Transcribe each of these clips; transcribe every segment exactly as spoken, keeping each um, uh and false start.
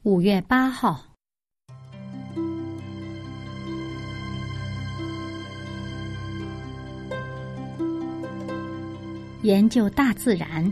五月八号，研究大自然。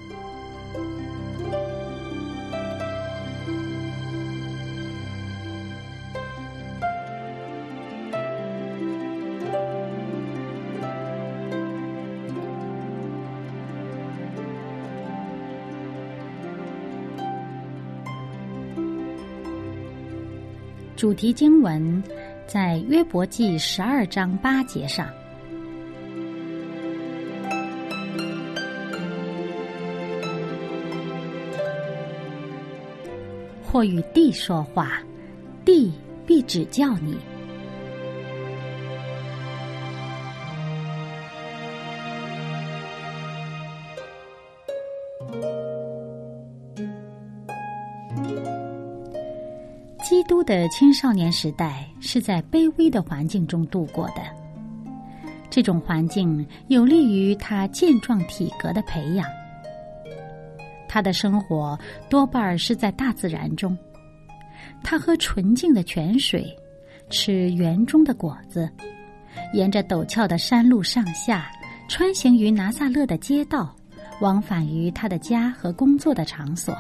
主题经文在约伯记十二章八节上。或与地说话，地必指教你。基督的青少年时代是在卑微的环境中度过的，这种环境有利于他健壮体格的培养。他的生活多半是在大自然中，他喝纯净的泉水，吃园中的果子，沿着陡峭的山路上下，穿行于拿撒勒的街道，往返于他的家和工作的场所。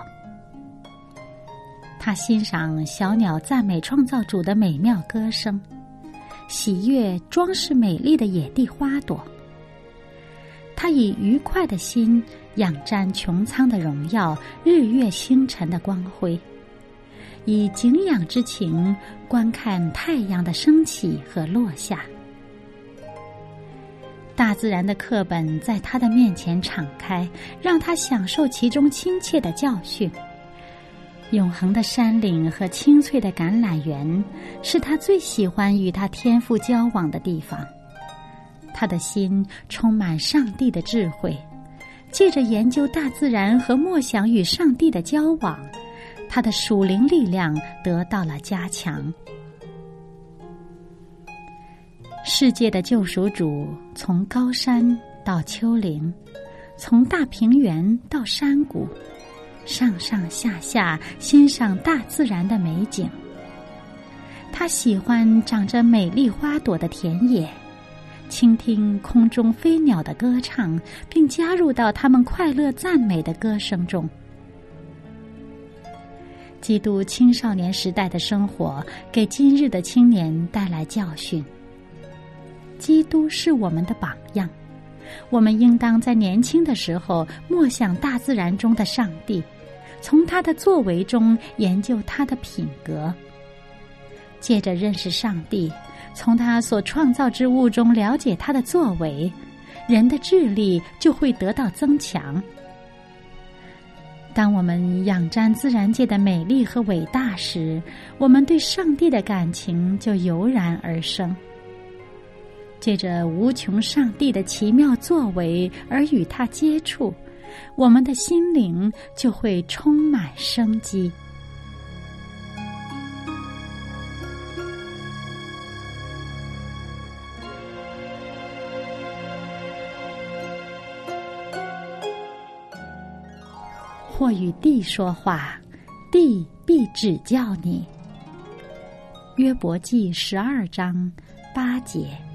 他欣赏小鸟赞美创造主的美妙歌声，喜悦装饰美丽的野地花朵。他以愉快的心仰瞻穹苍的荣耀，日月星辰的光辉，以敬仰之情观看太阳的升起和落下。大自然的课本在他的面前敞开，让他享受其中亲切的教训。永恒的山岭和青翠的橄榄园是他最喜欢与他天父交往的地方。他的心充满上帝的智慧，借着研究大自然和默想与上帝的交往，他的属灵力量得到了加强。世界的救赎主从高山到丘陵，从大平原到山谷，上上下下欣赏大自然的美景。他喜欢长着美丽花朵的田野，倾听空中飞鸟的歌唱，并加入到他们快乐赞美的歌声中。基督青少年时代的生活给今日的青年带来教训。基督是我们的榜样，我们应当在年轻的时候默想大自然中的上帝，从他的作为中研究他的品格。借着认识上帝，从他所创造之物中了解他的作为，人的智力就会得到增强。当我们仰瞻自然界的美丽和伟大时，我们对上帝的感情就油然而生。借着无穷上帝的奇妙作为而与他接触，我们的心灵就会充满生机。或与地说话，地必指教你。约伯记十二章八节。